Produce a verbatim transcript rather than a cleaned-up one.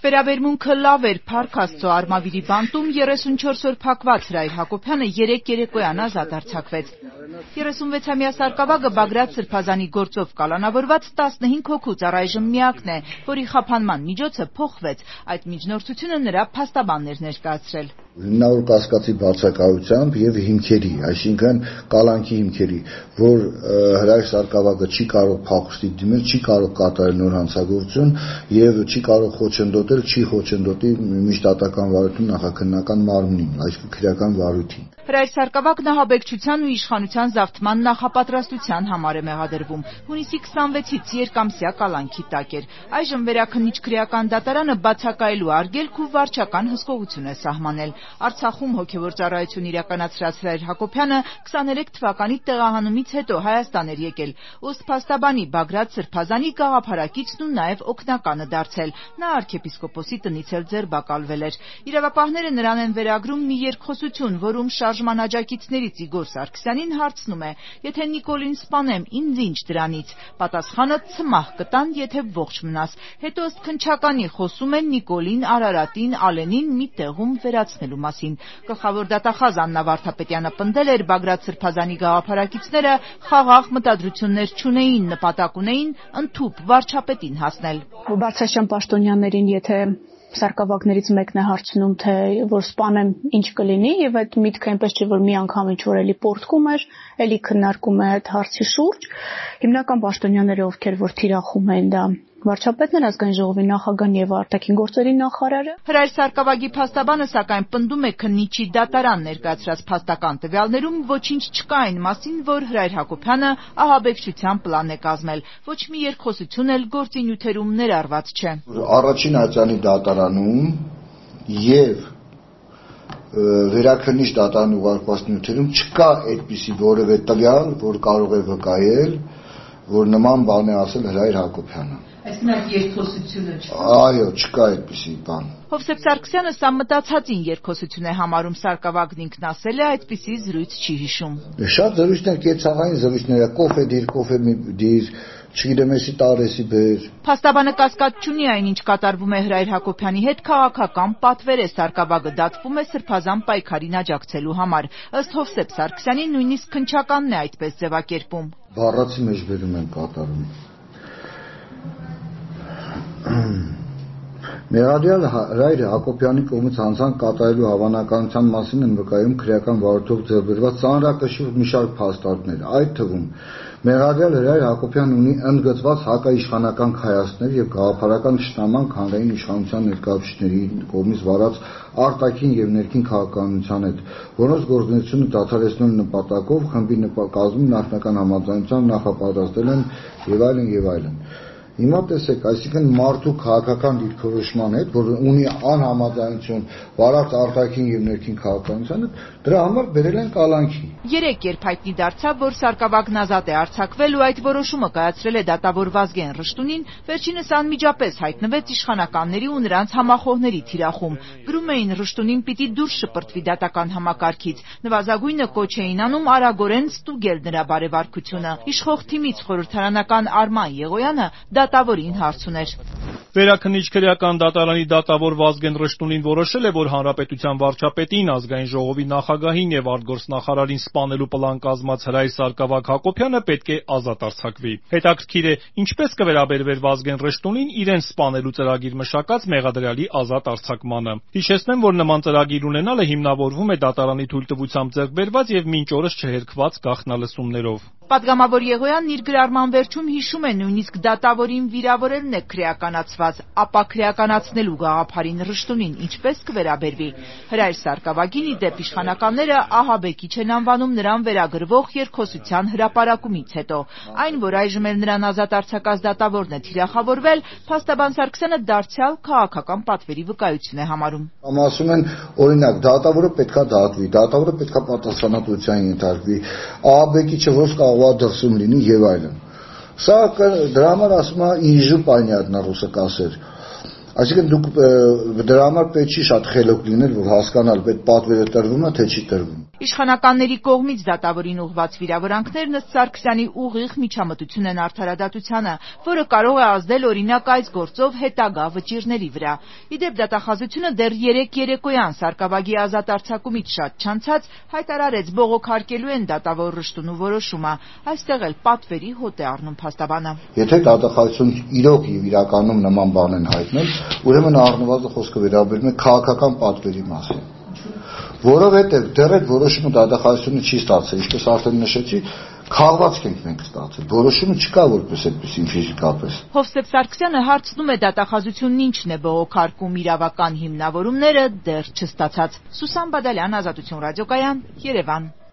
Վերաբերմունքը լավ էր, փառք Աստծո, Արմավիրի բանտում երեսունչորս օր փակված Հրայր Հակոբյանը երեկ երեկոյան ազատ արձակվեց։ երեսունվեցամյա սարկավագը Բագրատ Սրբազանի գործով կալանավորված տասնհինգ հոգուց առայժմ միակն է, որի խափանման միջոցը փոխվեց։ Այդ միջնորդությունը նրա փաստաբանն էր ներկայացրել։ Հիմնավոր կասկածի բացակայությամբ եւ հիմքերի, այսինքն կալանքի հիմքերի, որ Հրայր Սարգսակյանը չի կարող փախուստի դիմել, չի կարող կատարել նոր հանցագործություն եւ չի կարող խոչընդոտել, չի խոչընդոտի միջդատական վարույթի նախաքննական մարմնին, այսինքն քրեական վարույթին։ Հրայր Սարգսակյանն ահաբեկչության ու իշխանության զավթման նախապատրաստության համար է մեղադրվում։ Հունիսի քսանվեցից երկամսյա կալանքի տակ էր։ Այժմ վերաքննիչ քրեական դատարանը բացակայելու արգելք ու վարչական հսկողություն է սահմանել։ Արցախում հոգևոր ծառայություն իրականացրած Հրայր Հակոբյանը քսաներեք թվականի տեղահանումից հետո Հայաստան էր եկել, ըստ փաստաբանի Բագրատ Սրբազանի գաղափարակիցն ու նաև օգնականը դարձել։ Նա arczepiskoposi տնից էլ ձերբակալվել էր։ Իրավապահները նրան են վերագրում մի երկխոսություն, որում շարժման աջակիցներից Իգոր Սարգսյանին հարցնում է. «Եթե Նիկոլին սպանեմ, ինձ ինչ դրանից»։ Պատասխանը ցմահ կտան, եթե ողջ մնաս։ Հետո ըստ քննչականի խոսում են Նիկոլին, Արարատին, Ալենին մի տեղում վերացնելու մասին։ Գլխավոր դատախազ Աննա Վարդապետյանը պնդել էր Բագրատ Սրբազանի գաղափարակիցները խաղաղ մտադրություններ չունեին, նպատակ ունեին ընդհուպ վարչապետին հասնել։ Բարձրաստիճան պաշտոնյաներին եթե սարկավագներից մեկն է հարցնում, թե որ սպանեմ ինչ կլինի, եւ այդ միտքը այնպես չէ, որ մի անգամ ինչ-որ էլի պորտկում էր, էլի քննարկում է այդ հարցի շուրջ։ Հիմնական պաշտոնյաները, ովքեր որ թիրախում են դա վարչապետն էր, ազգային ժողովի նախագահն եւ արտաքին գործերի նախարարը։ Հրայր Սարգսակյանի փաստաբանը սակայն պնդում է քննիչի դատարան ներկայացրած փաստական տվյալներում ոչինչ չկա այն մասին, որ Հրայր Հակոբյանը ահաբեկչության պլան է կազմել։ Ոչ մի երկխոսություն էլ գործի նյութերում ներառված չէ։ Առաջին ատյանի դատարանում եւ վերաքննիչ դատարան ուղարկված նյութերում չկա այդպիսի որևէ տվյալ, որ կարող է վկայել, որ նման բան է ասել Հրայր Հակոբյանը։ Այսինքն այդ երկխոսությունը չկա։ Այո, չկա այդպիսի բան։ Հովսեփ Սարգսյանը սա մտածածին երկխոսություն է համարում, Սարգսակյանն ինքն ասել է, այդպիսի զրույց չի հիշում։ Շատ զրույցներ, կեցաղային զրույցներ, կոֆե դիր, կոֆե դիր, չգիտեմ էսի տարեսի բեր։ Փաստաբանը կասկած չունի այնինչ կատարվում է Հրայր Հակոբյանի հետ քաղաքական պատվեր է, Սարգսակյանը դատվում է սրբազան պայքարին աջակցելու համար։ Ըստ Հովսեփ Սարգսյանի նույնիսկ քննչականն է այդպես ձևակերպում։ Բառացի մեջ բերում են կատարում։ Մեղադրյալ Հրայր Հակոբյանի կողմից հանցանք կատարելու հավանականության մասին են վկայում քրեական վարույթով ձեռբերված ծանրակշիռ մի շարք փաստարկներ, այդ թվում մեղադրյալ Հրայր Հակոբյանն ունի ընդգծված հակաիշխանական քայլեր եւ գաղափարական ճշտաման հանրային իշխանության ներկայացուցիչների կողմից վարած արտաքին եւ ներքին քաղաքականության հետ, որոնց գործունեությունը դադարեցնելու նպատակով խմբի կազմում նախնական համաձայնությամբ նախապատրաստել են եւ այլն եւ այլն։ Հիմա տեսեք, այսինքն մարդու քաղաքական դիրքորոշման հետ, որ ունի անհամաձայնություն վարած արտաքին եւ ներքին քաղաքականությանը, դրա համար բերել են կալանքի։ Երեք երբ հայտնի դարձավ, որ Սարգսակյանն ազատ է արձակվել ու այդ որոշումը կայացրել է դատավոր Վազգեն Ռշտունին, վերջինս անմիջապես հայտնվեց իշխանականների ու նրանց համախոհների թիրախում։ Գրում էին Ռշտունին պիտի դուրս շպրտվի դատական համակարգից։ Նվազագույնը կոչ էին անում արագորեն ստուգել նրա բարեվարքությունը։ Իշխող թիմից խորհրդարանական Արման Եղոյանը դատավորին հարց ուներ։ Վերաքննիչ քրեական դատարանի դատավոր Վազգեն Ռշտունին որոշել է, որ հանրապետության վարչապետին, ազգային ժողովի նախագահին եւ արտգործնախարարին սպանելու պլան կազմած Հրայր Սարգսակյան Հակոբյանը պետք է ազատ արձակվի։ Հետաքրքիր է, ինչպես կվերաբերվեր Վազգեն Ռշտունին իրեն սպանելու ծրագիր մշակած մեղադրյալի ազատ արձակմանը։ Հիշեցնեմ, որ նման ծրագիր ունենալը հիմնավորվում է դատարանի թույլտվությամբ ձեռք բերված եւ մինչ օրս չհերքված գաղտնալսումներով։ Պատգամավոր Եղոյանն իր գրառման վերջում հիշում է նույնիսկ դատավորին վիրավորելն է քրեականացված, ապա քրեականացնելու գաղափարին Ռշտունին ինչպես կվերաբերվի։ Հրայր Սարգսակյանին ի դեպ իշխանականները ահաբեկիչ են անվանում նրան վերագրվող երկխոսության հրապարակումից հետո։ Այն, որ այժմ էլ նրան ազատ արձակած դատավորն է թիրախավորվել, փաստաբան Սարգսյանը դարձյալ քաղաքական պատվերի վկայություն է համարում։ Ասում են, օրինակ, դատավորը պետքա դատվի, դատավորը պետքա պատասխանատվության ենթարկվի, ահաբեկիչը ո՞ս կարող է դրսում լինի եւ այլն։ Սա դրա համար ասում է ինժու понятно ռուսը կասեր։ Այսինքն դուք դրա համար պետք չի շատ խելոք լինել, որ հասկանալ պետք պատվերը տրվում է, թե չի տրվում։ Իշխանականների կողմից դատավորին ուղղված վիրավորանքներն ըստ Սարգսյանի ուղիղ միջամտություն են արդարադատությանը, որը կարող է ազդել օրինակ այս գործով հետագա վճիռների վրա։ Իդեպ դատախազությունը դեռ երեկ երեկոյան Սարգսակի ազատ արձակումից շատ չանցած հայտարարեց բողոքարկելու են դատավոր Ռշտունու որոշումը։ Այստեղ էլ պատվերի հոտ է առնում փաստաբանը։ Եթե դատախազությունը իրոք եւ իրականում նման բան են հայտնել, ուրեմն առնվազն խոսքը վերաբերում է քաղաքական պատվերի մասին, որովհետեւ դեռ այդ որոշումը դատախազությունը չի ստացել, ինչպես արդեն նշեցի, քաղվածք ենք մենք ստացել, որոշումը չկա որպես այդպեսին ֆիզիկապես։ Հովսեփ Սարգսյանը հարցնում է դատախազությունն ինչն է բողոքարկում, իրավական հիմնավորումները դեռ չստացած։ Սուսան Բադալյան, Ազատություն ռադիոկայան, Երևան։